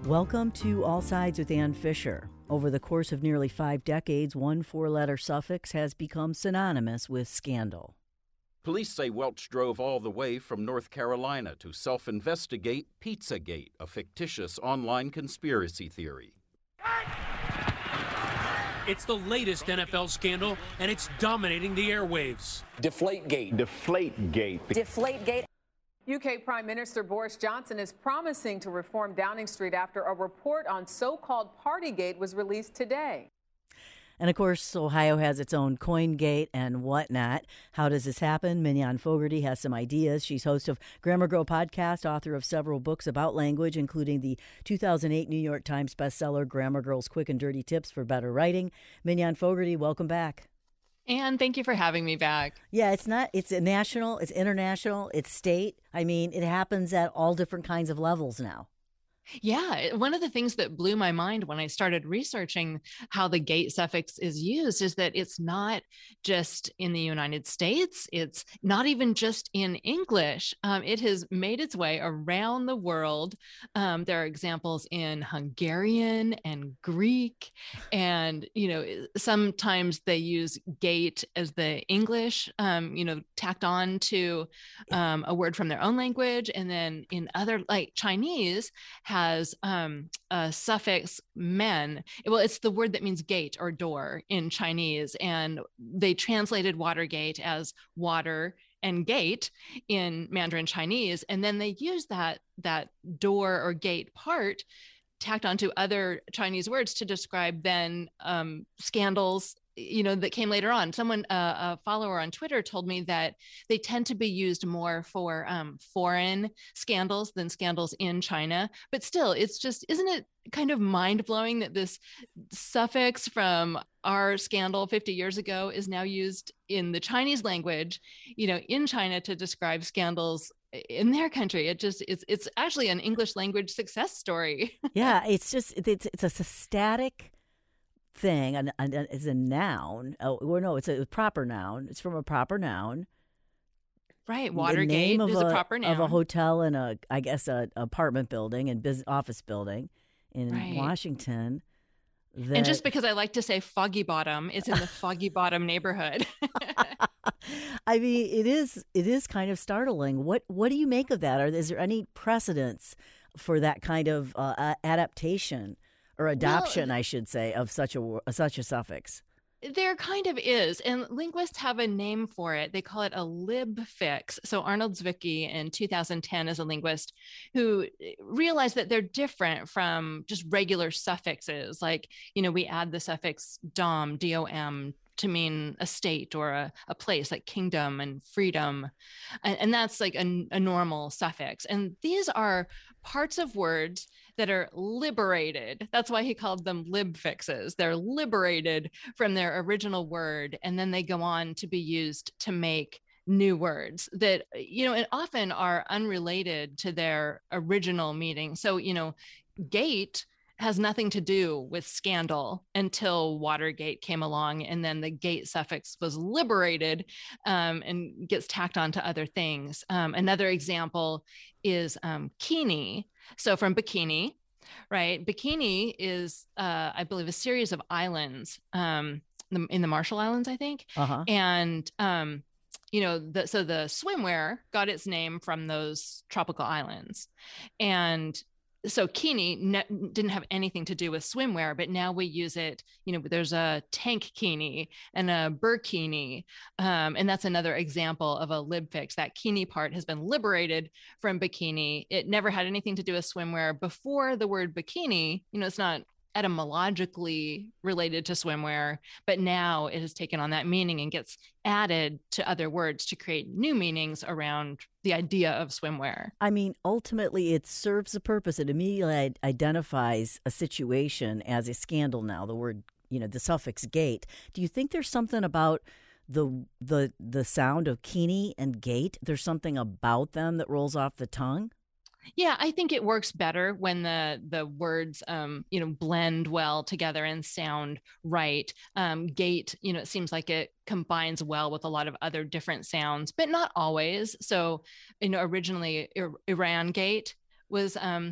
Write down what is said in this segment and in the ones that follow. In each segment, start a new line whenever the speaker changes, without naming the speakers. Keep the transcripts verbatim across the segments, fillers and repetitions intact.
Welcome to All Sides with Ann Fisher. Over the course of nearly five decades, one four-letter suffix has become synonymous with scandal.
Police say Welch drove all the way from North Carolina to self-investigate Pizzagate, a fictitious online conspiracy theory.
It's the latest N F L scandal, and it's dominating the airwaves.
Deflategate.
Deflategate.
Deflategate. U K Prime Minister Boris Johnson is promising to reform Downing Street after a report on so-called Partygate was released today.
And of course, Ohio has its own CoinGate and whatnot. How does this happen? Mignon Fogarty has some ideas. She's host of Grammar Girl podcast, author of several books about language, including the two thousand eight New York Times bestseller, Grammar Girl's Quick and Dirty Tips for Better Writing. Mignon Fogarty, welcome back.
And thank you for having me back.
Yeah, it's not, it's a national, it's international, it's state. I mean, it happens at all different kinds of levels now.
Yeah, one of the things that blew my mind when I started researching how the gate suffix is used is that it's not just in the United States. It's not even just in English. Um, it has made its way around the world. Um, there are examples in Hungarian and Greek. And, you know, sometimes they use gate as the English, um, you know, tacked on to um, a word from their own language. And then in other, like Chinese, has um, a suffix men. Well, it's the word that means gate or door in Chinese. And they translated Watergate as water and gate in Mandarin Chinese. And then they use that, that door or gate part tacked onto other Chinese words to describe then um, scandals, you know, that came later on. Someone, uh, a follower on Twitter told me that they tend to be used more for um, foreign scandals than scandals in China. But still, it's just, isn't it kind of mind-blowing that this suffix from our scandal fifty years ago is now used in the Chinese language, you know, in China to describe scandals in their country? It just, it's it's actually an English language success story.
Yeah, it's just, it's, it's a static thing, and it's a noun. Oh, or no, it's a proper noun. It's from a proper noun.
Right, Watergate is a, a proper noun
of a hotel and a, I guess, a apartment building and business office building in right. Washington. That...
And just because I like to say Foggy Bottom, it's in the Foggy Bottom neighborhood.
I mean, it is it is kind of startling. What what do you make of that? Or is there any precedence for that kind of uh, adaptation? Or adoption, well, I should say, of such a such a suffix.
There kind of is, and linguists have a name for it. They call it a libfix. So Arnold Zwicky in two thousand ten is a linguist who realized that they're different from just regular suffixes. Like, you know, we add the suffix dom, D O M, to mean a state or a, a place, like kingdom and freedom. And, and that's like a, a normal suffix. And these are parts of words that are liberated. That's why he called them libfixes. They're liberated from their original word, and then they go on to be used to make new words that, you know, and often are unrelated to their original meaning. So, you know, gate has nothing to do with scandal until Watergate came along, and then the gate suffix was liberated um, and gets tacked on to other things. Um, another example is um, kini. So from bikini, right? Bikini is, uh, I believe, a series of islands um, in the Marshall Islands, I think. Uh-huh. And, um, you know, the, so the swimwear got its name from those tropical islands. And so kini ne- didn't have anything to do with swimwear, but now we use it, you know, there's a tank kini and a burkini. Um, and that's another example of a libfix. That kini part has been liberated from bikini. It never had anything to do with swimwear before the word bikini. You know, it's not etymologically related to swimwear, but now it has taken on that meaning and gets added to other words to create new meanings around the idea of swimwear.
I mean, ultimately, it serves a purpose. It immediately identifies a situation as a scandal now, the word, you know, the suffix gate. Do you think there's something about the the the sound of kini and gate? There's something about them that rolls off the tongue?
Yeah, I think it works better when the the words, um, you know, blend well together and sound right. Um, gate, you know, it seems like it combines well with a lot of other different sounds, but not always. So, you know, originally Ir- Iran Gate was um,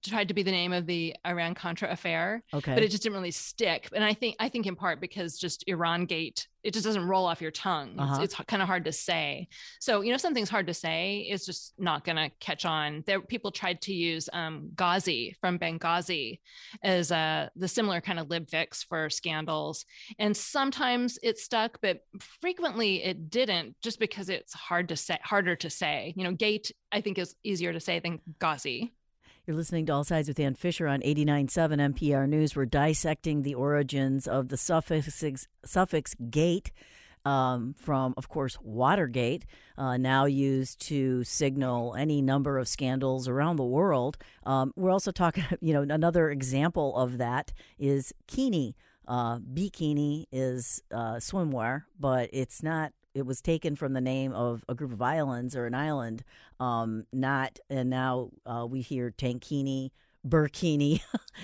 tried to be the name of the Iran-Contra affair,
Okay.
but it just didn't really stick. And I think I think in part because just Iran Gate, it just doesn't roll off your tongue.
Uh-huh.
It's, it's kind of hard to say. So, you know, something's hard to say is just not going to catch on. There, people tried to use um, Ghazi from Benghazi as uh, the similar kind of libfix for scandals. And sometimes it stuck, but frequently it didn't, just because it's hard to say, harder to say. You know, Gate, I think, is easier to say than Ghazi.
You're listening to All Sides with Ann Fisher on eighty-nine point seven N P R News. We're dissecting the origins of the suffix, suffix gate um, from, of course, Watergate, uh, now used to signal any number of scandals around the world. Um, we're also talking, you know, another example of that is Kini. Uh, bikini is uh, swimwear, but it's not. It was taken from the name of a group of islands or an island, um, not, and now uh, we hear tankini, burkini.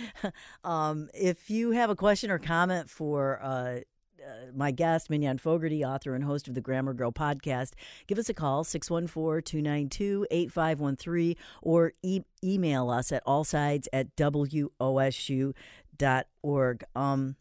um, if you have a question or comment for uh, uh, my guest, Mignon Fogarty, author and host of the Grammar Girl podcast, give us a call, six one four, two nine two, eight five one three, or e- email us at allsides at w o s u dot org. Um,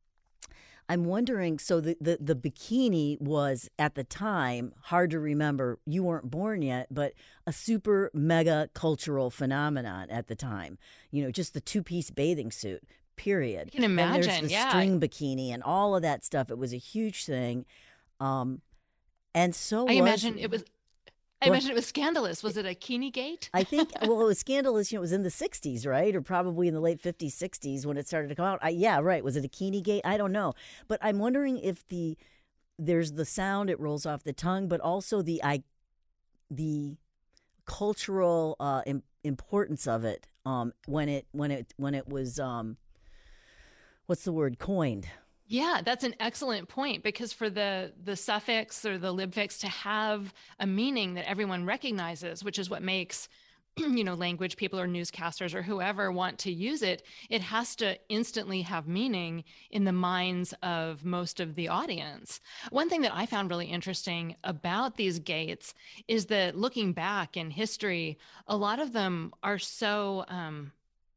I'm wondering, so the, the, the bikini was, at the time, hard to remember, you weren't born yet, but a super mega cultural phenomenon at the time. You know, just the two-piece bathing suit, period.
You can imagine,
then there's the
yeah.
string bikini and all of that stuff. It was a huge thing. Um, and so
I
was,
imagine it was... I
What?
imagine it was scandalous. Was it a Kini Gate?
I think, well, it was scandalous. You know, it was in the sixties, right? Or probably in the late fifties, sixties when it started to come out. I, yeah, right. Was it a Kini Gate? I don't know. But I'm wondering if the there's the sound, it rolls off the tongue, but also the I, the cultural uh, im- importance of it um, when it when it when it was um, what's the word, coined.
Yeah, that's an excellent point, because for the the suffix or the libfix to have a meaning that everyone recognizes, which is what makes, you know, language people or newscasters or whoever want to use it, it has to instantly have meaning in the minds of most of the audience. One thing that I found really interesting about these gates is that looking back in history, a lot of them are so um,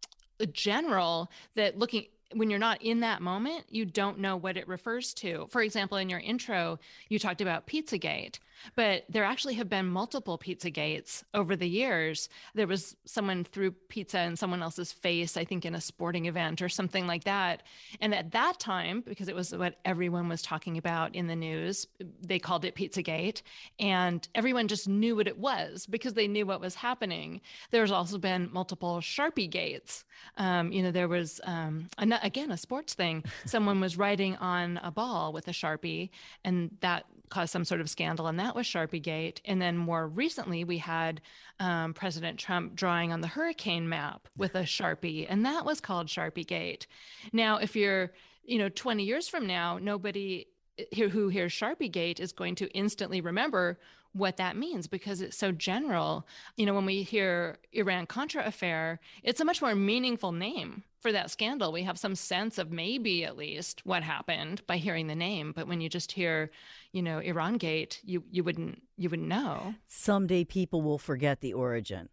general that looking when you're not in that moment, you don't know what it refers to. For example, in your intro, you talked about Pizzagate, but there actually have been multiple Pizzagates over the years. There was someone threw pizza in someone else's face, I think in a sporting event or something like that. And at that time, because it was what everyone was talking about in the news, they called it Pizzagate, and everyone just knew what it was because they knew what was happening. There's also been multiple Sharpie Gates. Um, you know, there was, um, an- again, a sports thing. Someone was writing on a ball with a Sharpie, and that caused some sort of scandal, and that was Sharpie Gate. And then more recently, we had um, President Trump drawing on the hurricane map with a Sharpie, and that was called Sharpie Gate. Now, if you're, you know, twenty years from now, nobody who hears Sharpie Gate is going to instantly remember what that means because it's so general. You know, when we hear Iran-Contra affair, it's a much more meaningful name for that scandal. We have some sense of maybe at least what happened by hearing the name. But when you just hear, you know, Iran Gate, you, you wouldn't, you wouldn't know.
Someday people will forget the origin.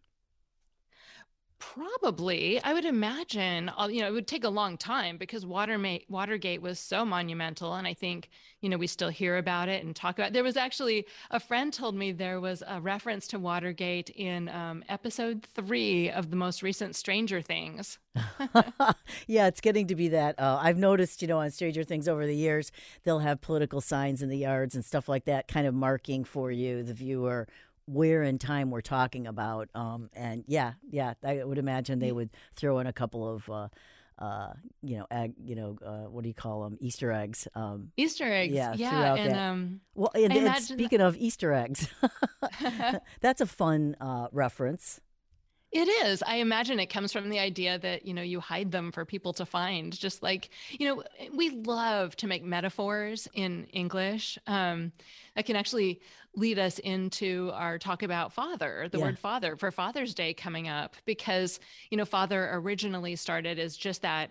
Probably. I would imagine, you know, it would take a long time because Waterma- Watergate was so monumental. And I think, you know, we still hear about it and talk about it. There was actually, a friend told me there was a reference to Watergate in um, episode three of the most recent Stranger Things.
Yeah, it's getting to be that. Uh, I've noticed, you know, on Stranger Things over the years, they'll have political signs in the yards and stuff like that, kind of marking for you, the viewer, where in time we're talking about. Um, and yeah, yeah, I would imagine they would throw in a couple of, uh, uh, you know, egg, you know, uh, what do you call them? Easter eggs. Um,
Easter eggs.
Yeah,
Yeah.
throughout
And,
that.
um,
well, and,
I
and
imagine
speaking of Easter eggs, that's a fun uh, reference.
It is. I imagine it comes from the idea that, you know, you hide them for people to find. Just like, you know, we love to make metaphors in English. Um, that can actually lead us into our talk about father, the
Yeah.
word father for Father's Day coming up, because, you know, father originally started as just that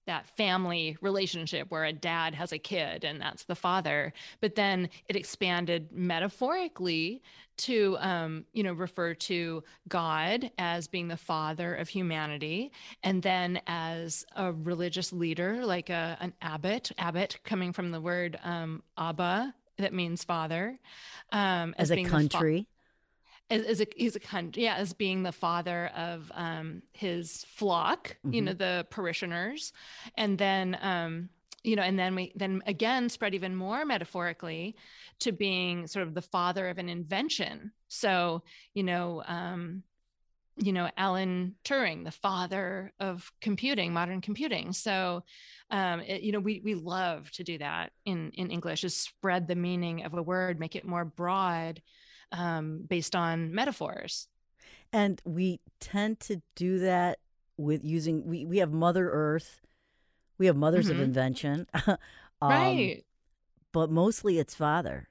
that family relationship where a dad has a kid and that's the father. But then it expanded metaphorically to, um, you know, refer to God as being the father of humanity. And then as a religious leader, like a, an abbot, abbot coming from the word um, Abba, that means father. Um,
as, as a country.
As, as a, he's a country, yeah, as being the father of um, his flock, mm-hmm. you know, the parishioners. And then, um, you know, and then we then again spread even more metaphorically to being sort of the father of an invention. So, you know, um, you know, Alan Turing, the father of computing, modern computing. So, um, it, you know, we we love to do that in in English, is spread the meaning of a word, make it more broad, um, based on metaphors.
And we tend to do that with using, we, we have Mother Earth. We have mothers mm-hmm. of invention, um,
right?
But mostly it's father.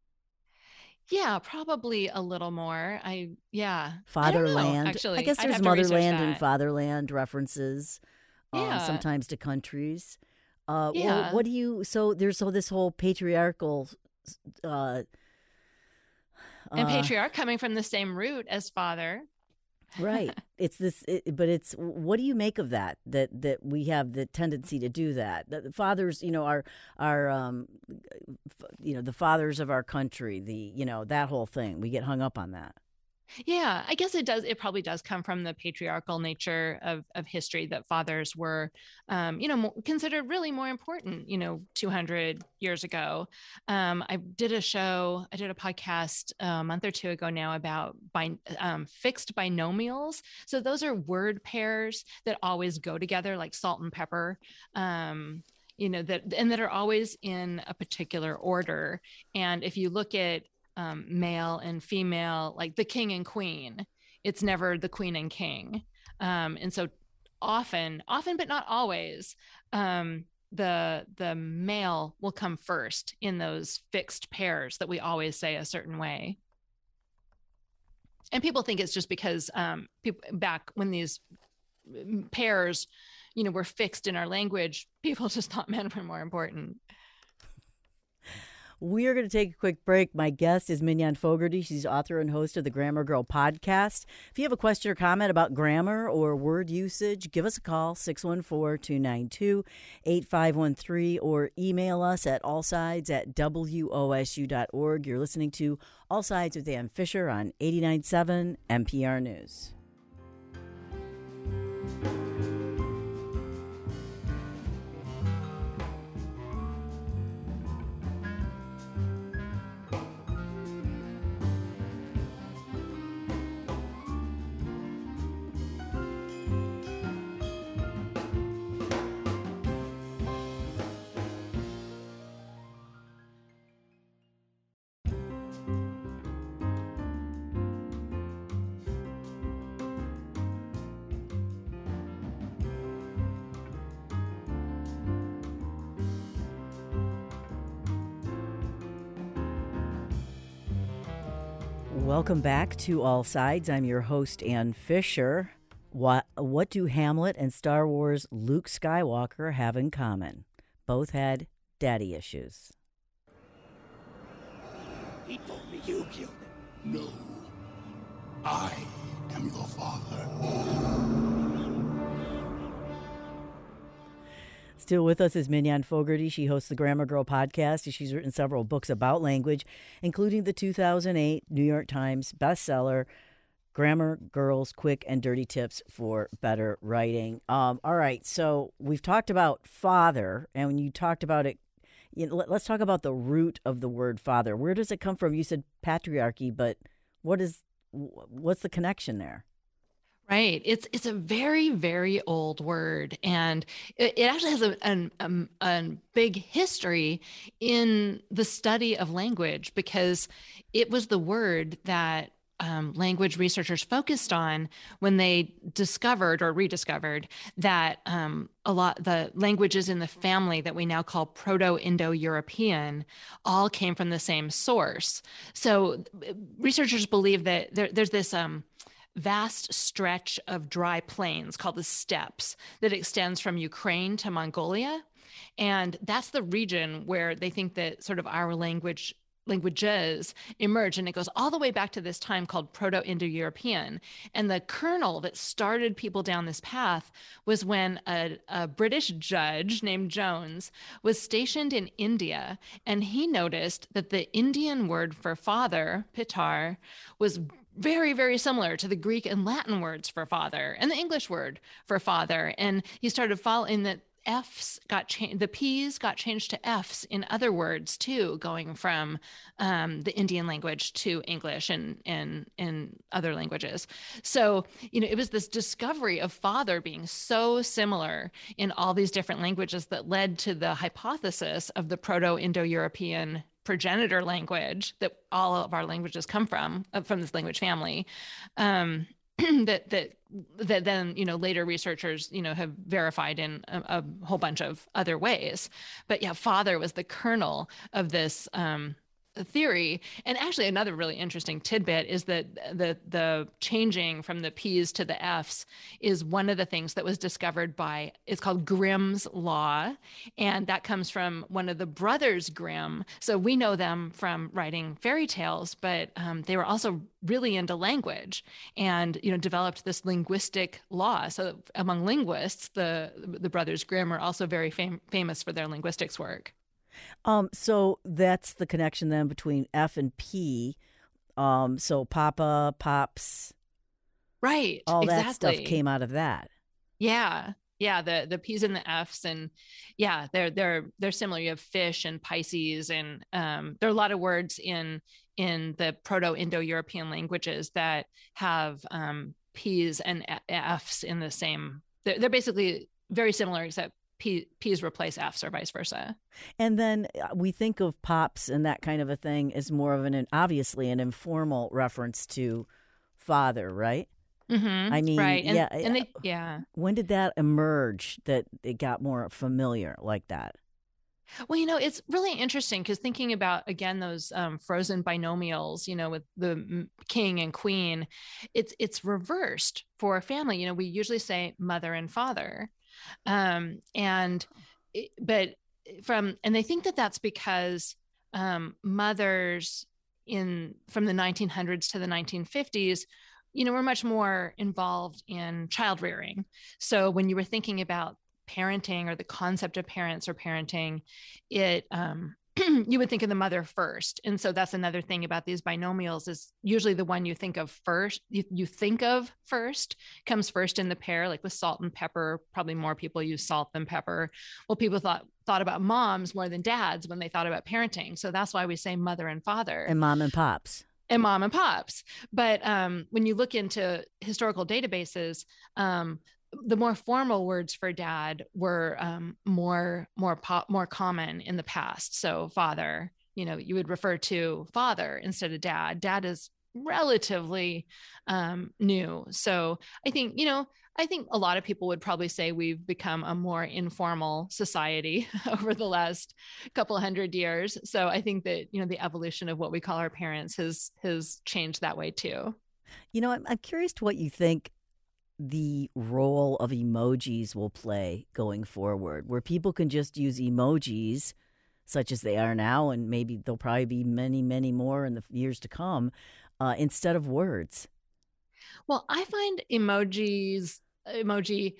Yeah, probably a little more. I yeah,
fatherland.
I know, actually,
I guess
I'd
there's motherland and fatherland references, yeah. um, sometimes to countries. Uh, yeah. Well, what do you? So there's so this whole patriarchal. Uh,
and
uh,
patriarch coming from the same root as father.
Right. It's this, it, but it's, what do you make of that, that, that we have the tendency to do that? The fathers, you know, are, are, um, you know, the fathers of our country, the, you know, that whole thing, we get hung up on that.
Yeah, I guess it does. It probably does come from the patriarchal nature of, of history, that fathers were, um, you know, more, considered really more important, you know, two hundred years ago. Um, I did a show, I did a podcast a month or two ago now about bi- um, fixed binomials. So those are word pairs that always go together, like salt and pepper. Um, you know, that, and that are always in a particular order. And if you look at Um, male and female, like the king and queen, it's never the queen and king. Um, and so often, often, but not always, um, the the male will come first in those fixed pairs that we always say a certain way. And people think it's just because um, people back when these pairs, you know, were fixed in our language, people just thought men were more important.
We are going to take a quick break. My guest is Mignon Fogarty. She's author and host of the Grammar Girl podcast. If you have a question or comment about grammar or word usage, give us a call, six one four, two nine two, eight five one three, or email us at allsides at W O S U dot org. You're listening to All Sides with Ann Fisher on eighty-nine point seven N P R News. Welcome back to All Sides. I'm your host, Ann Fisher. What, what do Hamlet and Star Wars Luke Skywalker have in common? Both had daddy issues.
He told me you killed him. No. I am your father.
Still with us is Mignon Fogarty. She hosts the Grammar Girl podcast. She's written several books about language, including the two thousand eight New York Times bestseller, Grammar Girls Quick and Dirty Tips for Better Writing. Um, all right, so we've talked about father, and when you talked about it, you know, let, let's talk about the root of the word father. Where does it come from? You said patriarchy, but what is what's the connection there?
Right. It's it's a very, very old word, and it, it actually has a, a, a, a big history in the study of language, because it was the word that um, language researchers focused on when they discovered or rediscovered that um, a lot the languages in the family that we now call Proto-Indo-European all came from the same source. So researchers believe that there, there's this um, vast stretch of dry plains called the steppes that extends from Ukraine to Mongolia. And that's the region where they think that sort of our language languages emerge, and it goes all the way back to this time called Proto-Indo-European. And the kernel that started people down this path was when a, a British judge named Jones was stationed in India, and he noticed that the Indian word for father, pitar, was very, very similar to the Greek and Latin words for father and the English word for father. And he started following that F's got changed, the P's got changed to F's in other words too, going from um, the Indian language to English and and in other languages. So, you know, it was this discovery of father being so similar in all these different languages that led to the hypothesis of the Proto-Indo-European progenitor language that all of our languages come from, uh, from this language family. Um, that that that then, you know, later researchers, you know, have verified in a, a whole bunch of other ways. But yeah, father was the kernel of this um, theory. And actually another really interesting tidbit is that the the changing from the P's to the F's is one of the things that was discovered by, it's called Grimm's Law. And that comes from one of the brothers Grimm. So we know them from writing fairy tales, but um, they were also really into language and, you know, developed this linguistic law. So among linguists, the the brothers Grimm are also very fam- famous for their linguistics work.
Um, so that's the connection then between F and P. Um, so Papa, Pops,
right?
All
exactly.
that stuff came out of that.
Yeah, yeah. The the P's and the F's, and yeah, they're they're they're similar. You have fish and Pisces, and um, there are a lot of words in in the Proto-Indo-European languages that have um, P's and F's in the same. They're, they're basically very similar, except P, P's replace F's or vice versa.
And then we think of pops and that kind of a thing as more of an, obviously, an informal reference to father, right?
Mm-hmm.
I mean,
right. And,
yeah,
and they, yeah.
When did that emerge that it got more familiar like that?
Well, you know, it's really interesting because thinking about, again, those um, frozen binomials, you know, with the king and queen, it's it's reversed for a family. You know, we usually say mother and father. Um, and, but from, and they think that that's because um, mothers in, from the nineteen hundreds to the nineteen fifties, you know, were much more involved in child rearing. So when you were thinking about parenting or the concept of parents or parenting, it, um, you would think of the mother first. And so that's another thing about these binomials is usually the one you think of first, you, you think of first comes first in the pair, like with salt and pepper. Probably more people use salt than pepper. Well, people thought, thought about moms more than dads when they thought about parenting. So that's why we say mother and father.
And mom and pops.
And mom and pops. But um, when you look into historical databases, um, the more formal words for dad were um, more more pop, more common in the past. So father, you know, you would refer to father instead of dad. Dad is relatively um, new. So I think, you know, I think a lot of people would probably say we've become a more informal society over the last couple hundred years. So I think that, you know, the evolution of what we call our parents has has changed that way too.
You know, I'm, I'm curious to what you think the role of emojis will play going forward, where people can just use emojis such as they are now, and maybe there'll probably be many, many more in the years to come, uh, instead of words.
Well, I find emojis, emoji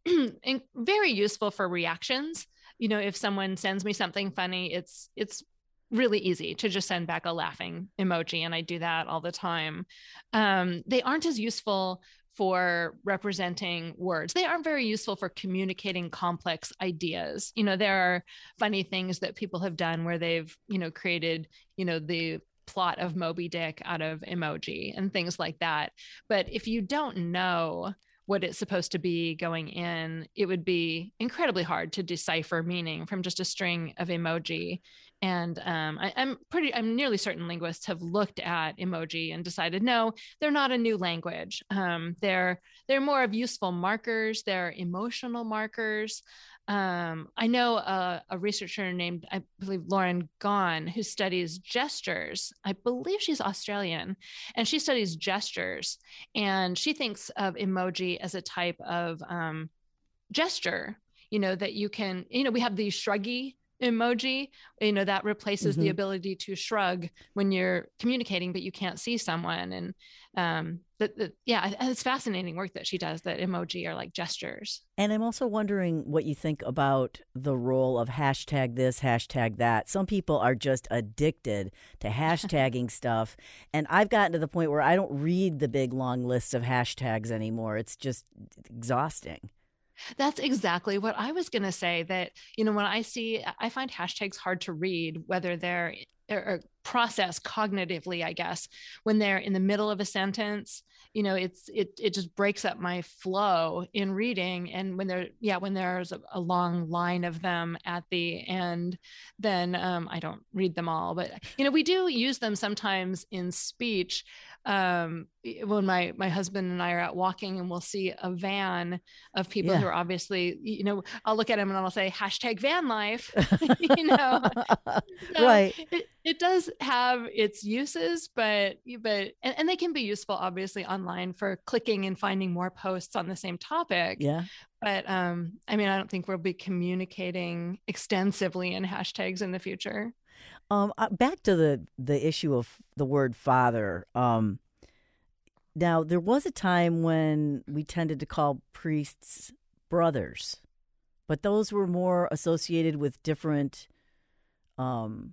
very useful for reactions. You know, if someone sends me something funny, it's it's really easy to just send back a laughing emoji, and I do that all the time. Um, they aren't as useful for representing words. They aren't very useful for communicating complex ideas. You know, there are funny things that people have done where they've, you know, created, you know, the plot of Moby Dick out of emoji and things like that. But if you don't know what it's supposed to be going in, it would be incredibly hard to decipher meaning from just a string of emoji. And um, I, I'm pretty, I'm nearly certain linguists have looked at emoji and decided, no, they're not a new language. Um, they're, they're more of useful markers. They're emotional markers. um, I know a, a researcher named, I believe, Lauren Gahn, who studies gestures. I believe she's Australian, and she studies gestures. And she thinks of emoji as a type of um, gesture, you know, that you can, you know, we have the shruggy emoji, you know, that replaces mm-hmm. the ability to shrug when you're communicating, but you can't see someone. And um, that, that, yeah, it's fascinating work that she does, that emoji are like gestures.
And I'm also wondering what you think about the role of hashtag this, hashtag that. Some people are just addicted to hashtagging stuff. And I've gotten to the point where I don't read the big long lists of hashtags anymore. It's just exhausting.
That's exactly what I was going to say, that, you know, when I see, I find hashtags hard to read, whether they're or process cognitively, I guess, when they're in the middle of a sentence, you know, it's, it, it just breaks up my flow in reading. And when there, yeah, when there's a, a long line of them at the end, then um, I don't read them all, but, you know, we do use them sometimes in speech. Um, when my, my husband and I are out walking and we'll see a van of people yeah. who are obviously, you know, I'll look at them and I'll say hashtag van life, you know, so
right.
It, it does have its uses, but, but, and, and they can be useful obviously online for clicking and finding more posts on the same topic.
Yeah.
But, um, I mean, I don't think we'll be communicating extensively in hashtags in the future.
Um, uh, back to the, the issue of the word father. Um, now, there was a time when we tended to call priests brothers, but those were more associated with different, um,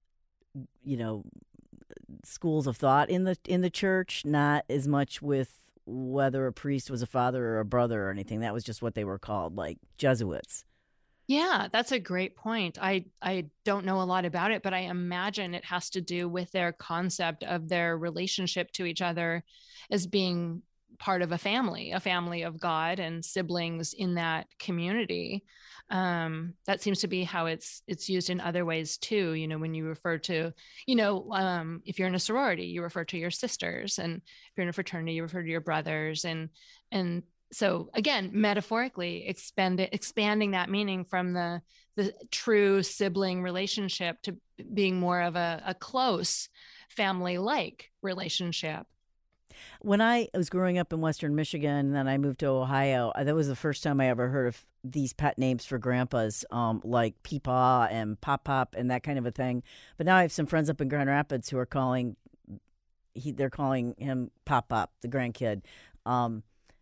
you know, schools of thought in the in the church, not as much with whether a priest was a father or a brother or anything. That was just what they were called, like Jesuits.
Yeah, that's a great point. I, I don't know a lot about it, but I imagine it has to do with their concept of their relationship to each other as being part of a family, a family of God and siblings in that community. Um, that seems to be how it's it's used in other ways too. You know, when you refer to, you know, um, if you're in a sorority, you refer to your sisters, and if you're in a fraternity, you refer to your brothers, and and so again, metaphorically expand it, expanding that meaning from the the true sibling relationship to being more of a, a close family-like relationship.
When I was growing up in Western Michigan, and then I moved to Ohio, that was the first time I ever heard of these pet names for grandpas, um, like Peepaw and Pop Pop and that kind of a thing. But now I have some friends up in Grand Rapids who are calling, he, they're calling him Pop Pop, the grandkid. Um,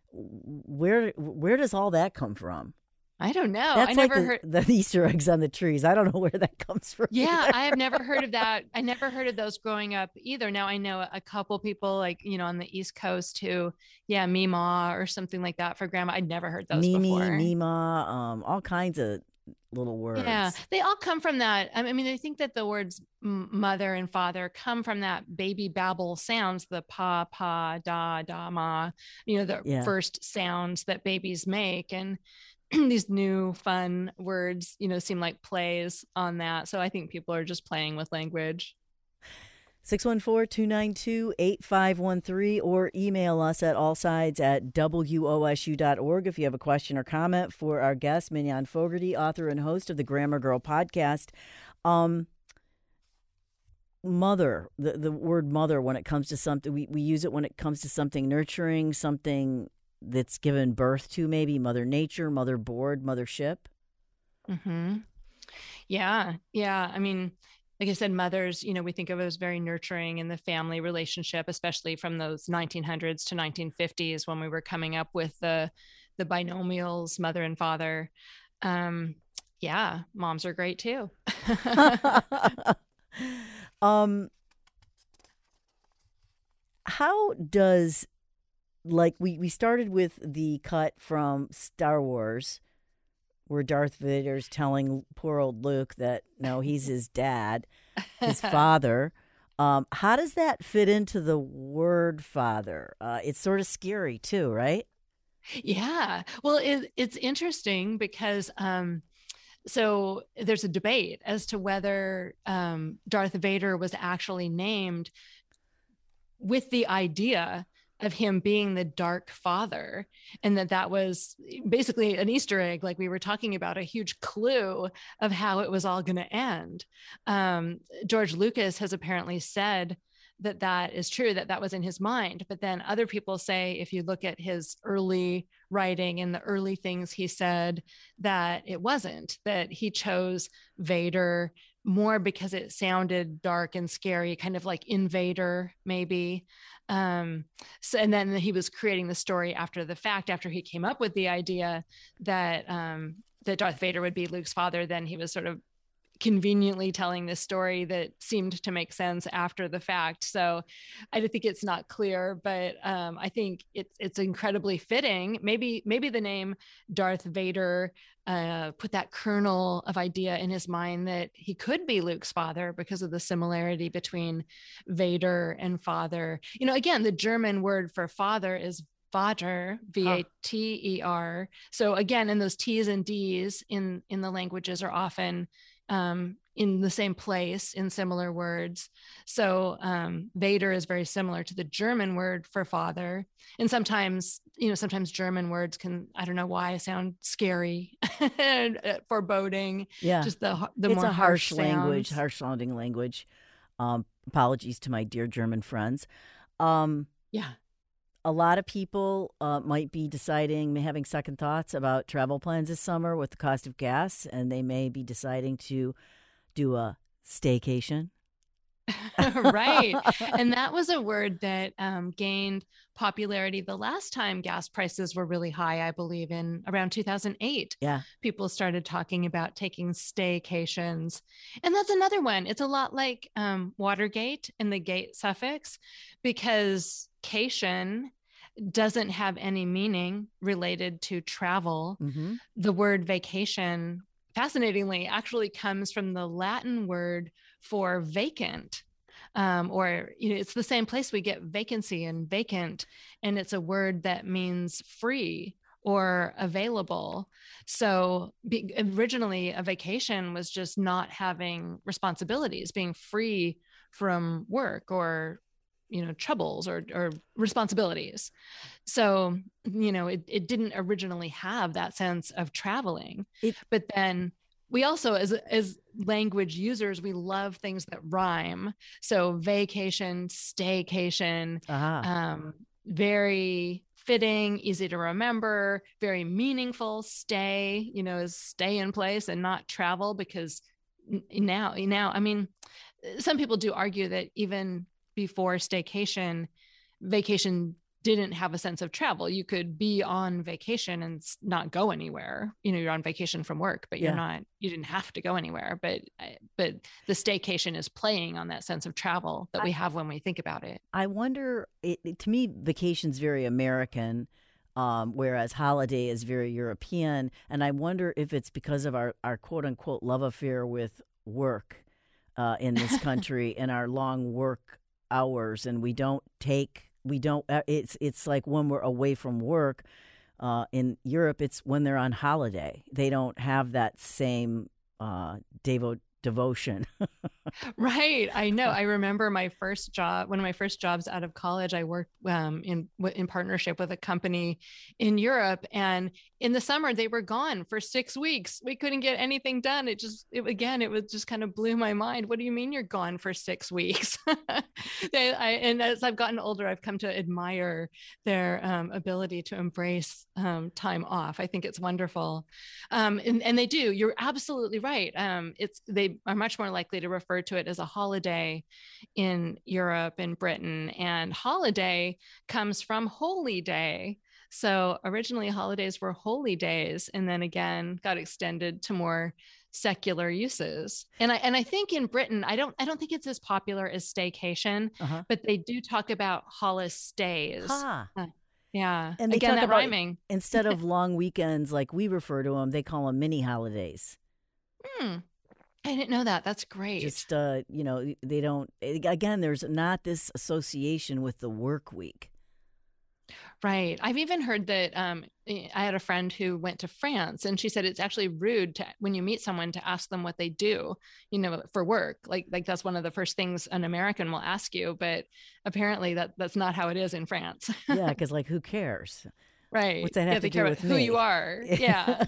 where where does all that come from?
I don't know.
That's
I
like
never
the,
heard
the Easter eggs on the trees. I don't know where that comes from.
Yeah,
either.
I have never heard of that. I never heard of those growing up either. Now I know a couple people, like, you know, on the East Coast who, yeah, Meemaw or something like that for grandma. I'd never heard those
Mimi,
before.
Meemaw, um, all kinds of little words.
Yeah, they all come from that. I mean, I think that the words mother and father come from that baby babble sounds, the pa, pa, da, da, ma, you know, the
Yeah.
first sounds that babies make. And these new fun words, you know, seem like plays on that. So I think people are just playing with language.
six one four, two nine two, eight five one three or email us at allsides at W O S U dot org if you have a question or comment for our guest, Mignon Fogarty, author and host of the Grammar Girl podcast. Um, mother, the, the word mother, when it comes to something, we, we use it when it comes to something nurturing, something that's given birth to, maybe Mother Nature, motherboard, mothership.
Mm-hmm. Yeah. Yeah. I mean, like I said, mothers, you know, we think of it as very nurturing in the family relationship, especially from those nineteen hundreds to nineteen fifties when we were coming up with the the binomials, mother and father. Um, yeah, moms are great too.
um, how does, like, we, we started with the cut from Star Wars, where Darth Vader's telling poor old Luke that, no, he's his dad, his father. Um, how does that fit into the word father? Uh, it's sort of scary too, right?
Yeah. Well, it, it's interesting because um, so there's a debate as to whether um, Darth Vader was actually named with the idea of him being the dark father, and that that was basically an Easter egg, like we were talking about, a huge clue of how it was all going to end. Um, George Lucas has apparently said that that is true, that that was in his mind. But then other people say, if you look at his early writing and the early things he said, that it wasn't, that he chose Vader more because it sounded dark and scary, kind of like Invader, maybe. Um, so, and then he was creating the story after the fact, after he came up with the idea that, um, that Darth Vader would be Luke's father. Then he was sort of conveniently telling this story that seemed to make sense after the fact. So I think it's not clear, but um, I think it's it's incredibly fitting. Maybe maybe the name Darth Vader uh, put that kernel of idea in his mind that he could be Luke's father because of the similarity between Vader and father. You know, again, the German word for father is Vater, V A T E R. So again, in those T's and D's in in the languages are often um, in the same place in similar words. So um, Vader is very similar to the German word for father. And sometimes, you know, sometimes German words can, I don't know why, sound scary and foreboding.
Yeah.
Just the, the
it's
more
a harsh,
harsh
language,
sounds.
harsh sounding language. Um, apologies to my dear German friends. Um,
yeah.
A lot of people uh, might be deciding, having second thoughts about travel plans this summer with the cost of gas, and they may be deciding to do a staycation.
Right. And that was a word that um, gained popularity the last time gas prices were really high, I believe, in around two thousand eight.
Yeah.
People started talking about taking staycations. And that's another one. It's a lot like um, Watergate and the gate suffix, because cation doesn't have any meaning related to travel.
Mm-hmm.
The word vacation, fascinatingly, actually comes from the Latin word for vacant. Um, or, you know, it's the same place we get vacancy and vacant, and it's a word that means free or available. So be, originally a vacation was just not having responsibilities, being free from work or, you know, troubles or, or responsibilities. So, you know, it, it didn't originally have that sense of traveling, it, but then we also, as, as language users, we love things that rhyme. So vacation, staycation,
uh-huh. um,
very fitting, easy to remember, very meaningful. Stay, you know, is stay in place and not travel, because now, now, I mean, some people do argue that even before staycation, vacation didn't have a sense of travel. You could be on vacation and not go anywhere. You know, you're on vacation from work, but you're yeah. not, you didn't have to go anywhere. But, but the staycation is playing on that sense of travel that I, we have when we think about it.
I wonder, it, it, to me, vacation's very American, um, whereas holiday is very European. And I wonder if it's because of our, our quote unquote love affair with work uh, in this country and our long work hours, and we don't take We don't, it's it's like when we're away from work uh, in Europe, it's when they're on holiday. They don't have that same uh, devo- devotion.
Right. I know. I remember my first job, one of my first jobs out of college, I worked um, in in partnership with a company in Europe. And in the summer, they were gone for six weeks. We couldn't get anything done. It just, it, again, it was just kind of blew my mind. What do you mean you're gone for six weeks? they, I, and as I've gotten older, I've come to admire their um, ability to embrace um, time off. I think it's wonderful. Um, and, and they do. You're absolutely right. Um, it's they are much more likely to refer to it as a holiday in Europe and Britain. And holiday comes from holy day. So originally holidays were holy days, and then again got extended to more secular uses. And I and I think in Britain, I don't I don't think it's as popular as staycation, uh-huh. but they do talk about holistays.
Huh.
Uh, yeah.
And they
again,
talk
that
about,
rhyming.
Instead of long weekends like we refer to them, they call them mini holidays.
Hmm. I didn't know that. That's great.
Just, uh, you know, they don't, again, there's not this association with the work week.
Right. I've even heard that um, I had a friend who went to France, and she said it's actually rude to, when you meet someone, to ask them what they do, you know, for work. Like, like that's one of the first things an American will ask you. But apparently that that's not how it is in France.
Yeah, because like, who cares?
Right.
What's that have
yeah,
to
they
do
care
with
about who
me?
you are. Yeah.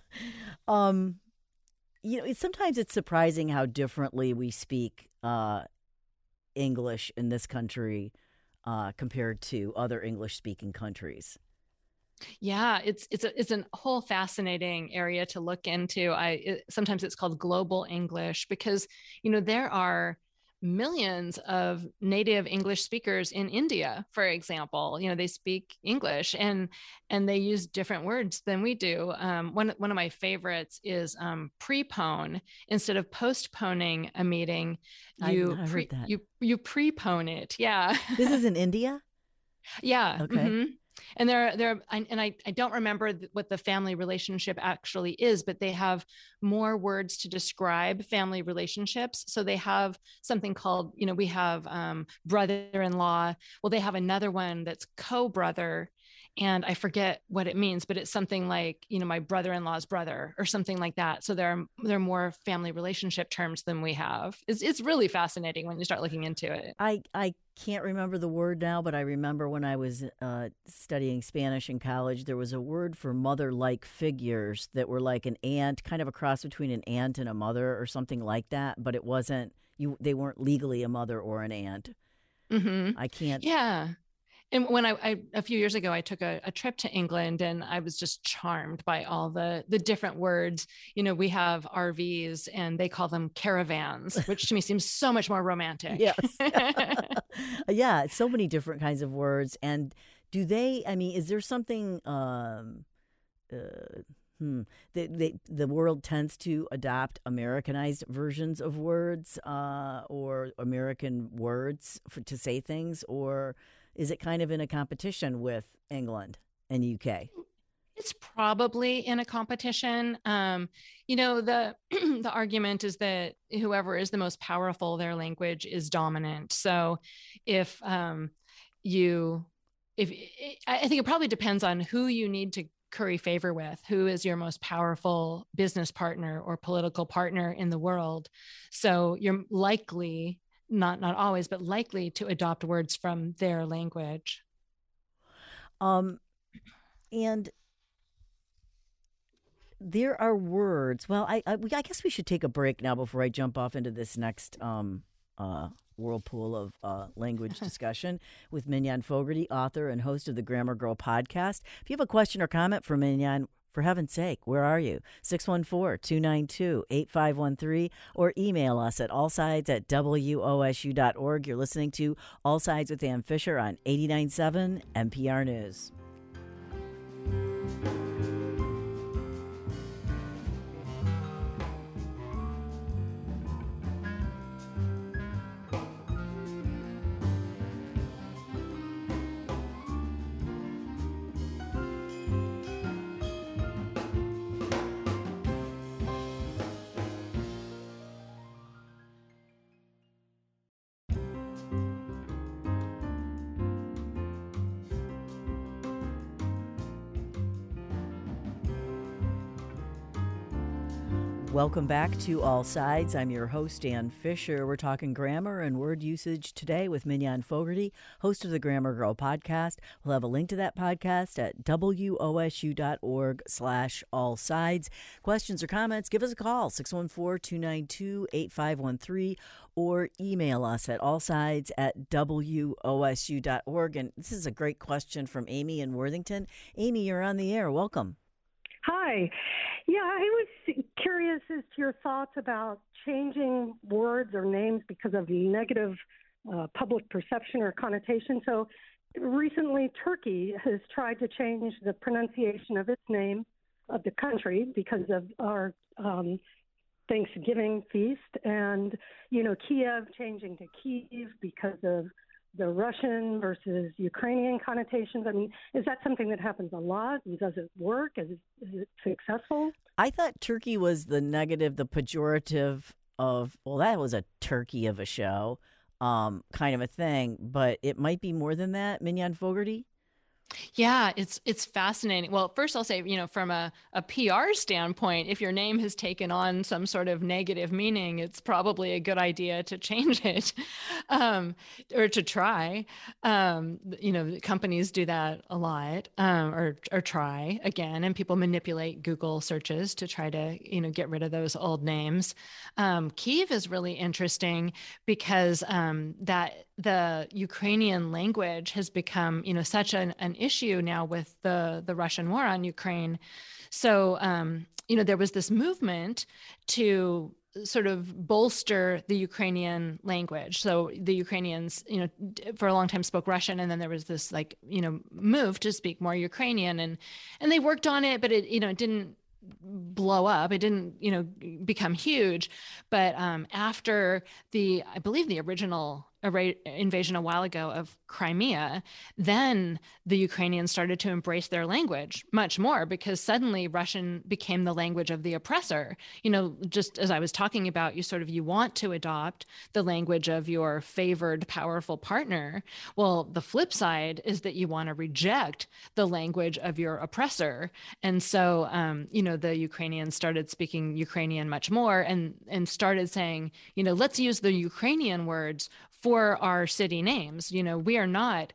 um, you know, it's, sometimes it's surprising how differently we speak uh, English in this country uh, compared to other English-speaking countries.
Yeah, it's it's a it's a whole fascinating area to look into. I it, sometimes it's called global English because, you know, there are millions of native English speakers in India, for example. You know, they speak English and and they use different words than we do. Um, one one of my favorites is um, prepone. Instead of postponing a meeting, you
I, I
pre,
heard that.
you you prepone it. Yeah.
This is in India?
Yeah.
Okay.
Mm-hmm. And there, there, and I, I don't remember what the family relationship actually is, but they have more words to describe family relationships. So they have something called, you know, we have um, brother-in-law. Well, they have another one that's co-brother, and I forget what it means, but it's something like, you know, my brother-in-law's brother or something like that. So there are there are more family relationship terms than we have. It's it's really fascinating when you start looking into it.
I I can't remember the word now, but I remember when I was uh, studying Spanish in college, there was a word for mother-like figures that were like an aunt, kind of a cross between an aunt and a mother or something like that. But it wasn't you; they weren't legally a mother or an aunt.
Mm-hmm.
I can't.
Yeah. And when I, I a few years ago, I took a, a trip to England, and I was just charmed by all the the different words. You know, we have R Vs, and they call them caravans, which to me seems so much more romantic.
Yes. Yeah, so many different kinds of words. And do they? I mean, is there something? Um, uh, hmm, they, they, the world tends to adopt Americanized versions of words uh, or American words for, to say things, or is it kind of in a competition with England and U K?
It's probably in a competition. Um, you know, the the argument is that whoever is the most powerful, their language is dominant. So if um, you, if I think it probably depends on who you need to curry favor with, who is your most powerful business partner or political partner in the world. So you're likely, not not always, but likely to adopt words from their language.
Um, and there are words. Well, I, I I guess we should take a break now before I jump off into this next um uh whirlpool of uh, language discussion with Mignon Fogarty, author and host of the Grammar Girl podcast. If you have a question or comment for Mignon, for heaven's sake, where are you? six one four, two nine two, eight five one three or email us at allsides at W O S U dot org. You're listening to All Sides with Ann Fisher on eighty-nine point seven N P R News. Welcome back to All Sides. I'm your host, Ann Fisher. We're talking grammar and word usage today with Mignon Fogarty, host of the Grammar Girl podcast. We'll have a link to that podcast at W O S U dot org slash all sides. Questions or comments, give us a call, six one four, two nine two, eight five one three, or email us at allsides at W O S U dot org. And this is a great question from Amy in Worthington. Amy, you're on the air. Welcome.
Hi. Yeah, I was curious as to your thoughts about changing words or names because of negative uh, public perception or connotation. So recently, Turkey has tried to change the pronunciation of its name of the country because of our um, Thanksgiving feast. And, you know, Kiev changing to Kyiv because of the Russian versus Ukrainian connotations. I mean, is that something that happens a lot? Does it work? Is it, is it successful?
I thought Turkey was the negative, the pejorative of, well, that was a turkey of a show um, kind of a thing, but it might be more than that. Mignon Fogarty?
Yeah, it's it's fascinating. Well, first I'll say, you know, from a, a P R standpoint, if your name has taken on some sort of negative meaning, it's probably a good idea to change it, um, or to try. Um, you know, companies do that a lot, um, or or try again, and people manipulate Google searches to try to, you know, get rid of those old names. Um, Kyiv is really interesting because um, that the Ukrainian language has become, you know, such an, an issue now with the, the Russian war on Ukraine. So, um, you know, there was this movement to sort of bolster the Ukrainian language. So the Ukrainians, you know, for a long time spoke Russian, and then there was this like, you know, move to speak more Ukrainian, and and they worked on it, but it, you know, it didn't blow up. It didn't, you know, become huge. But um, after the, I believe the original invasion a while ago of Crimea, then the Ukrainians started to embrace their language much more, because suddenly Russian became the language of the oppressor. You know, just as I was talking about, you sort of, you want to adopt the language of your favored, powerful partner. Well, the flip side is that you want to reject the language of your oppressor. And so, um, you know, the Ukrainians started speaking Ukrainian much more, and, and started saying, you know, let's use the Ukrainian words for our city names. You know, we are not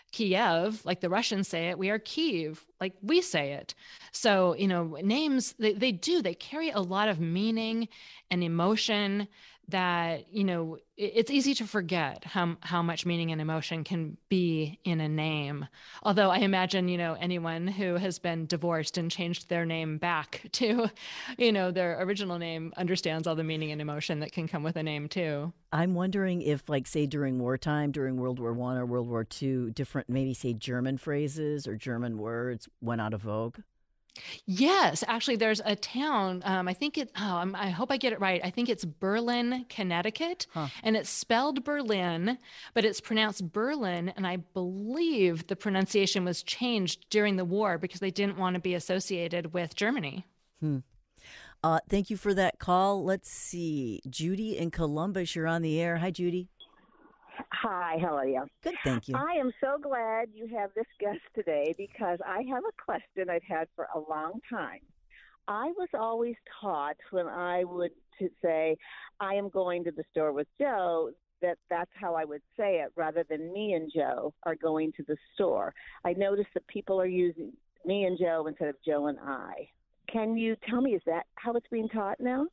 Kiev, like the Russians say it, we are Kyiv, like we say it. So, you know, names, they, they do, they carry a lot of meaning and emotion that, you know, it's easy to forget how, how much meaning and emotion can be in a name. Although I imagine, you know, anyone who has been divorced and changed their name back to, you know, their original name understands all the meaning and emotion that can come with a name too.
I'm wondering if, like, say, during wartime, during World War One or World War Two, different, maybe say German phrases or German words went out of vogue.
Yes, actually, there's a town. Um, I think it. Oh, I'm, I hope I get it right. I think it's Berlin, Connecticut, huh. And it's spelled Berlin, but it's pronounced Berlin. And I believe the pronunciation was changed during the war because they didn't want to be associated with Germany.
Hmm. Uh, thank you for that call. Let's see, Judy in Columbus, you're on the air. Hi, Judy.
Hi, how are you?
Good, thank you.
I am so glad you have this guest today, because I have a question I've had for a long time. I was always taught when I would to say, I am going to the store with Joe, that that's how I would say it, rather than me and Joe are going to the store. I noticed that people are using me and Joe instead of Joe and I. Can you tell me, is that how it's being taught now?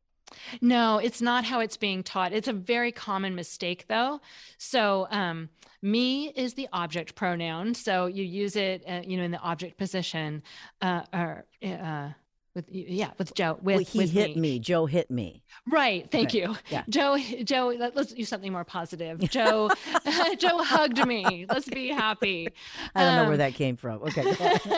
No, it's not how it's being taught. It's a very common mistake, though. So um, me is the object pronoun. So you use it, uh, you know, in the object position, uh, or uh, with yeah, with Joe. With
well, he
with
hit
me.
me. Joe hit me.
Right. Thank
okay.
you.
Yeah.
Joe, Joe, let's use something more positive. Joe, Joe hugged me. Let's be happy.
I don't
um,
know where that came from. Okay.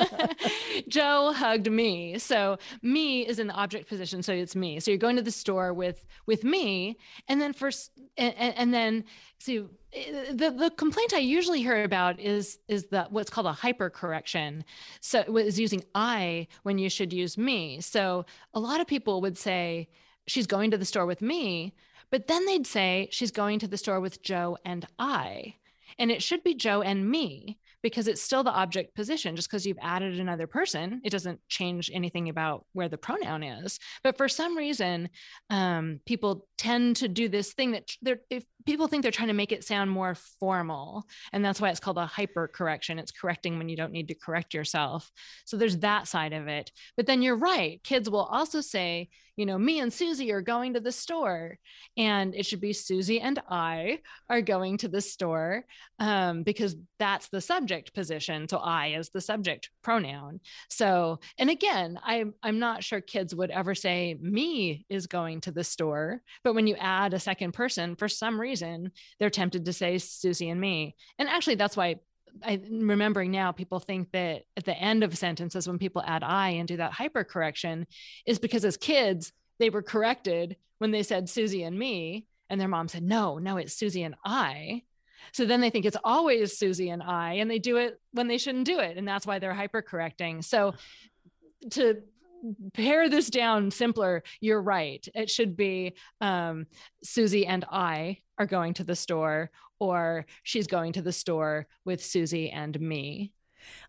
Joe hugged me. So me is in the object position. So it's me. So you're going to the store with, with me. And then first, and, and then see, the, the complaint I usually hear about is, is that what's called a hypercorrection. So it was using I when you should use me. So a lot of people would say, she's going to the store with me, but then they'd say she's going to the store with Joe and I. And it should be Joe and me, because it's still the object position. Just because you've added another person, it doesn't change anything about where the pronoun is. But for some reason, um, people tend to do this thing that they're, if people think they're trying to make it sound more formal. And that's why it's called a hypercorrection. It's correcting when you don't need to correct yourself. So there's that side of it. But then you're right. Kids will also say, you know, me and Susie are going to the store, and it should be Susie and I are going to the store, um, because that's the subject position. So I is the subject pronoun. So, and again, I'm, I'm not sure kids would ever say me is going to the store, but when you add a second person, for some reason, they're tempted to say Susie and me. And actually that's why I'm remembering now, people think that at the end of sentences, when people add I and do that hypercorrection, is because as kids, they were corrected when they said Susie and me, and their mom said, no, no, it's Susie and I. So then they think it's always Susie and I, and they do it when they shouldn't do it. And that's why they're hypercorrecting. So to pare this down simpler, you're right. It should be um, Susie and I are going to the store, or she's going to the store with Susie and me.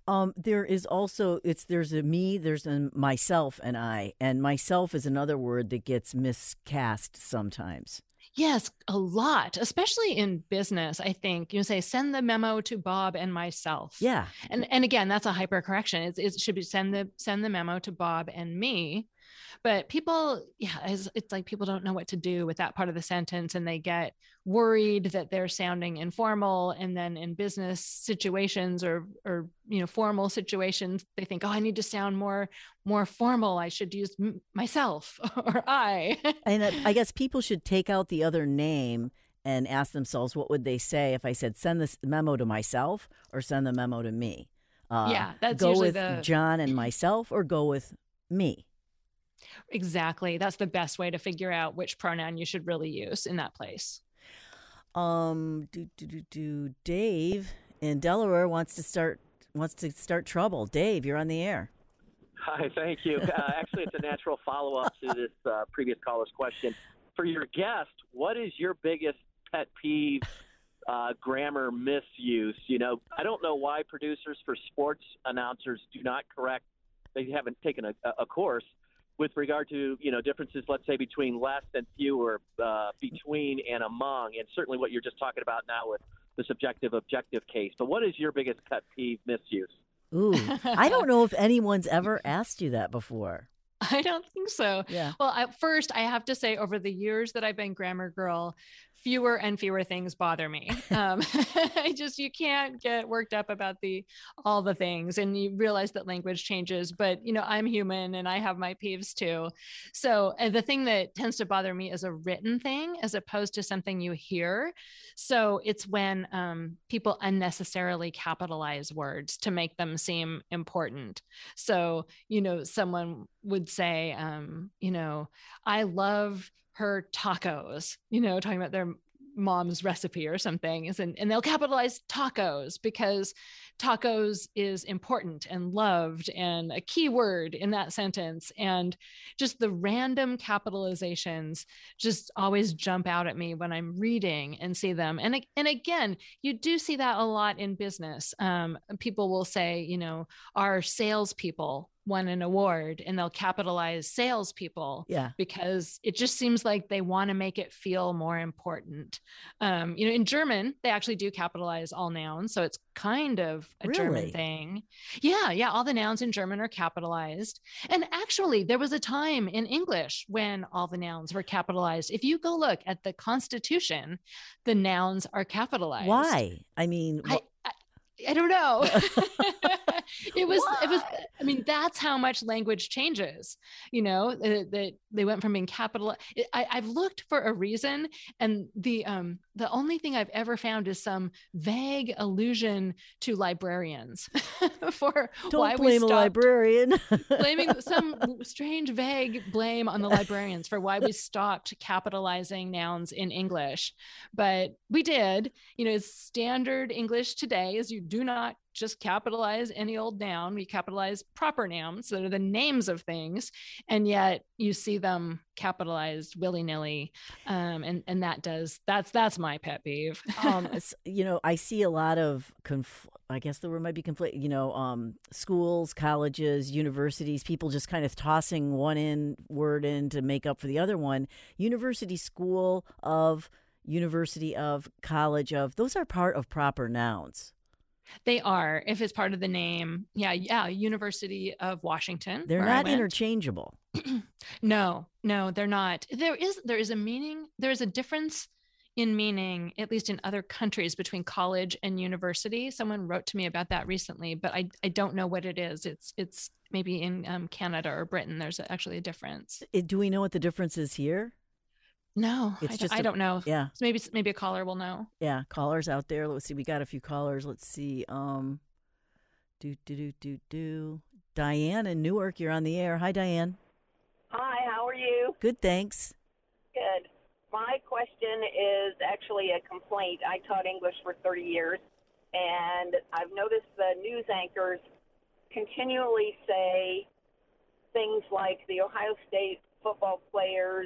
Um, there is also, it's there's a me, there's a myself and I. And myself is another word that gets miscast sometimes.
Yes, a lot, especially in business. I think you say send the memo to Bob and myself.
Yeah.
And and again, that's a hypercorrection. It's, it should be send the send the memo to Bob and me. But people, yeah, it's, it's like people don't know what to do with that part of the sentence, and they get worried that they're sounding informal. And then in business situations or or you know formal situations, they think, oh, I need to sound more more formal. I should use m- myself or I.
And I guess people should take out the other name and ask themselves, what would they say if I said send this memo to myself or send the memo to me? Uh,
yeah, that's
go
usually
with
the
John and myself or go with me.
Exactly. That's the best way to figure out which pronoun you should really use in that place.
Um, do, do, do, do. Dave in Delaware wants to start wants to start trouble. Dave, you're on the air.
Hi, thank you. Uh, actually, it's a natural follow-up to this uh, previous caller's question. For your guest, what is your biggest pet peeve uh, grammar misuse? You know, I don't know why producers for sports announcers do not correct. They haven't taken a, a course with regard to, you know, differences, let's say, between less and fewer, uh, between and among, and certainly what you're just talking about now with the subjective objective case. But what is your biggest pet peeve misuse?
Ooh, I don't know if anyone's ever asked you that before.
I don't think so.
Yeah.
Well, I, first, I have to say, over the years that I've been Grammar Girl, fewer and fewer things bother me. Um, I just, you can't get worked up about the all the things, and you realize that language changes. But you know, I'm human and I have my peeves too. So uh, the thing that tends to bother me is a written thing as opposed to something you hear. So it's when um, people unnecessarily capitalize words to make them seem important. So you know, someone would say, um, you know, I love her tacos, you know, talking about their mom's recipe or something, and, and they'll capitalize tacos because tacos is important and loved and a key word in that sentence. And just the random capitalizations just always jump out at me when I'm reading and see them. And, and again, you do see that a lot in business. Um, people will say, you know, our salespeople won an award, and they'll capitalize salespeople,
yeah,
because it just seems like they want to make it feel more important. Um, you know, in German, they actually do capitalize all nouns. So it's kind of a
really?
German thing. Yeah. Yeah. All the nouns in German are capitalized. And actually, there was a time in English when all the nouns were capitalized. If you go look at the Constitution, the nouns are capitalized.
Why? I mean, wh-
I, I, I don't know. It was,
Why?
it was, I mean, that's how much language changes, you know, that they, they went from being capital. I, I've looked for a reason. And the, um, the only thing I've ever found is some vague allusion to librarians for
don't
why
blame
we
a librarian.
blaming some strange, vague blame on the librarians for why we stopped capitalizing nouns in English. But we did. You know, it's standard English today is you do not just capitalize any old noun. We capitalize proper nouns that are the names of things, and yet you see them capitalized willy-nilly. Um, and, and that does, that's, that's my pet peeve.
um, you know, I see a lot of, conf- I guess the word might be conflict, you know, um, schools, colleges, universities, people just kind of tossing one in word in to make up for the other one. University, school of, university of, college of, those are part of proper nouns.
They are, if it's part of the name. Yeah. Yeah. University of Washington.
They're not interchangeable.
No, no, they're not. There is, there is a meaning. There is a difference in meaning, at least in other countries, between college and university. Someone wrote to me about that recently, but I, I don't know what it is. It's, it's maybe in um, Canada or Britain, there's actually a difference.
It, do we know what the difference is here?
No,
it's
I,
just
I
a,
don't know.
Yeah.
So maybe, maybe a caller will know.
Yeah. Callers out there. Let's see. We got a few callers. Let's see. Um, do, do, do, do, do. Diane in Newark, you're on the air. Hi, Diane.
Hi, how are you?
Good, thanks.
Good. My question is actually a complaint. I taught English for thirty years, and I've noticed the news anchors continually say things like the Ohio State football players,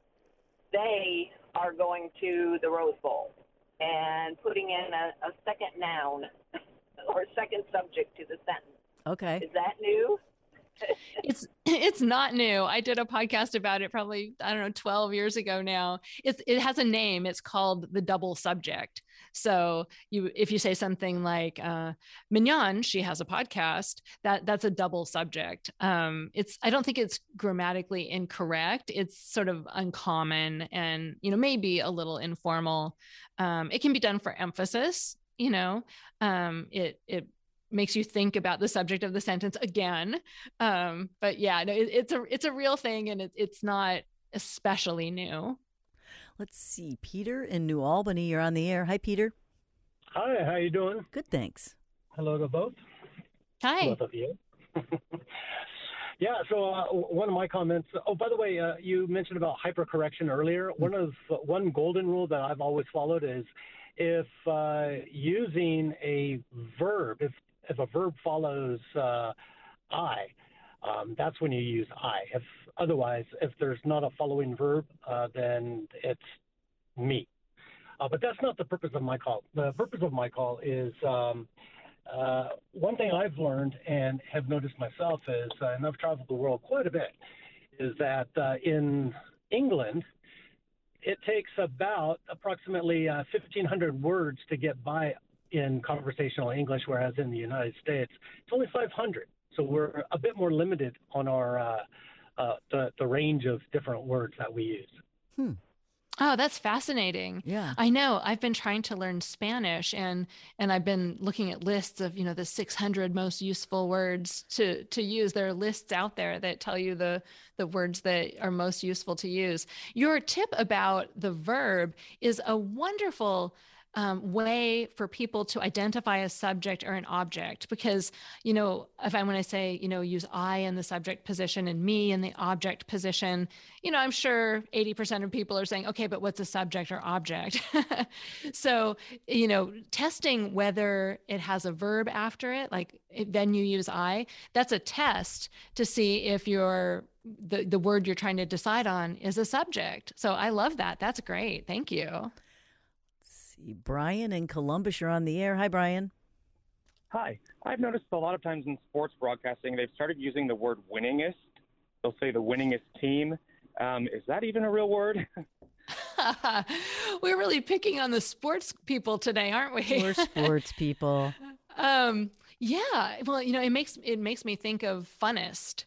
they are going to the Rose Bowl, and putting in a, a second noun or second subject to the sentence.
Okay.
Is that new?
It's it's not new. I did a podcast about it probably, I don't know, twelve years ago now. It's it has a name. It's called the double subject. So you if you say something like uh, Mignon, she has a podcast, that that's a double subject. Um, it's I don't think it's grammatically incorrect. It's sort of uncommon and, you know, maybe a little informal. Um, it can be done for emphasis, you know, um, it it makes you think about the subject of the sentence again. Um, but yeah, no, it, it's a it's a real thing, and it, it's not especially new.
Let's see, Peter in New Albany, you're on the air. Hi, Peter.
Hi, how you doing?
Good, thanks.
Hello to both.
Hi.
Both of you. Yeah, so uh, one of my comments. Oh, by the way, uh, you mentioned about hypercorrection earlier. Mm-hmm. One of one golden rule that I've always followed is if uh, using a verb, if if a verb follows uh, I, um, that's when you use I. If otherwise, if there's not a following verb, uh, then it's me. Uh, but that's not the purpose of my call. The purpose of my call is um, uh, one thing I've learned and have noticed myself is, uh, and I've traveled the world quite a bit, is that uh, in England, it takes about approximately uh, fifteen hundred words to get by in conversational English, whereas in the United States, it's only five hundred. So we're a bit more limited on our uh, uh, the, the range of different words that we use.
Hmm.
Oh, that's fascinating.
Yeah.
I know. I've been trying to learn Spanish, and and I've been looking at lists of, you know, the six hundred most useful words to to use. There are lists out there that tell you the the words that are most useful to use. Your tip about the verb is a wonderful Um, way for people to identify a subject or an object, because, you know, if I want to say, you know, use I in the subject position and me in the object position, you know, I'm sure eighty percent of people are saying, okay, but what's a subject or object? So, you know, testing whether it has a verb after it, like then you use I, that's a test to see if you're the, the word you're trying to decide on is a subject. So I love that. That's great. Thank you.
Brian in Columbus, you're on the air. Hi, Brian.
Hi. I've noticed a lot of times in sports broadcasting, they've started using the word winningest. They'll say the winningest team. Um, is that even a real word?
We're really picking on the sports people today, aren't we?
We're sports people.
um, yeah. Well, you know, it makes it makes me think of funnest.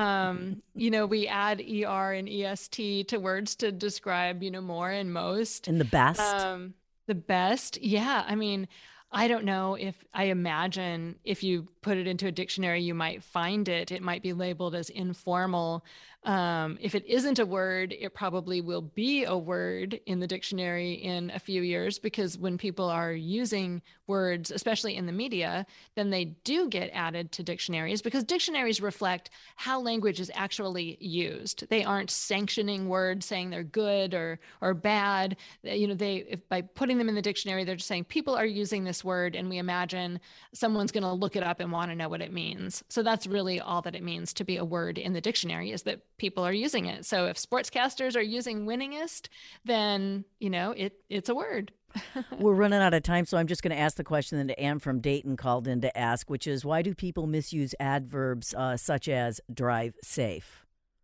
Um, you know, we add E R and E S T to words to describe, you know, more and most.
And the best.
Um, The best. Yeah. I mean, I don't know if I imagine if you put it into a dictionary, you might find it. It might be labeled as informal. Um, if it isn't a word, it probably will be a word in the dictionary in a few years, because when people are using words, especially in the media, then they do get added to dictionaries, because dictionaries reflect how language is actually used. They aren't sanctioning words, saying they're good or or bad. You know, they if by putting them in the dictionary, they're just saying people are using this word, and we imagine someone's going to look it up and want to know what it means. So that's really all that it means to be a word in the dictionary, is that people are using it. So if sportscasters are using winningest, then, you know, it it's a word.
We're running out of time, so I'm just going to ask the question that Ann from Dayton called in to ask, which is, why do people misuse adverbs uh, such as drive safe?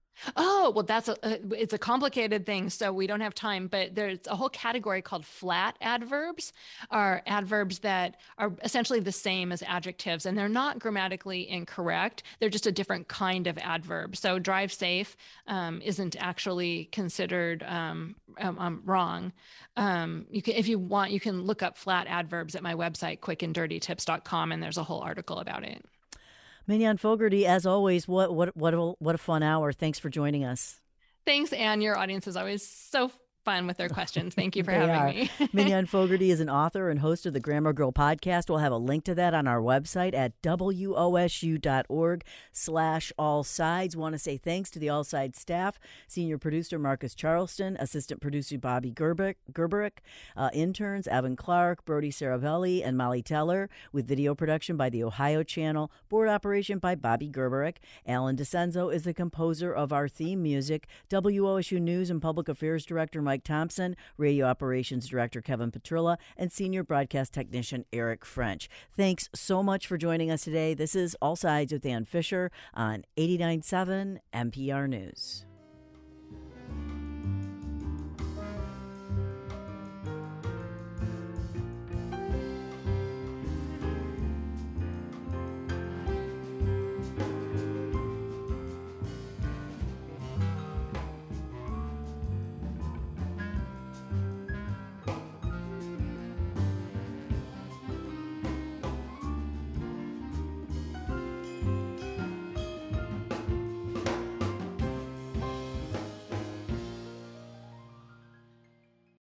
Oh, well, that's a, it's a complicated thing, so we don't have time, but there's a whole category called flat adverbs, are adverbs that are essentially the same as adjectives, and they're not grammatically incorrect. They're just a different kind of adverb. So drive safe um, isn't actually considered um, um, um, wrong. Um, you can, if you want, you can look up flat adverbs at my website, quick and dirty tips dot com, and there's a whole article about it.
Mignon Fogarty, as always, what what what a, what a fun hour. Thanks for joining us.
Thanks, Anne. Your audience is always so fun with their questions. Thank you for
They
having
are.
me.
Mignon Fogarty is an author and host of the Grammar Girl podcast. We'll have a link to that on our website at W O S U dot org slash all sides. Want to say thanks to the All Sides staff, senior producer Marcus Charleston, assistant producer Bobby Gerberick, Gerberick uh, interns Evan Clark, Brody Saravelli, and Molly Teller, with video production by the Ohio Channel, board operation by Bobby Gerberick. Alan DeCenzo is the composer of our theme music. W O S U News and Public Affairs Director Mike Mike Thompson, Radio Operations Director Kevin Petrilla, and Senior Broadcast Technician Eric French. Thanks so much for joining us today. This is All Sides with Ann Fisher on eighty-nine point seven N P R News.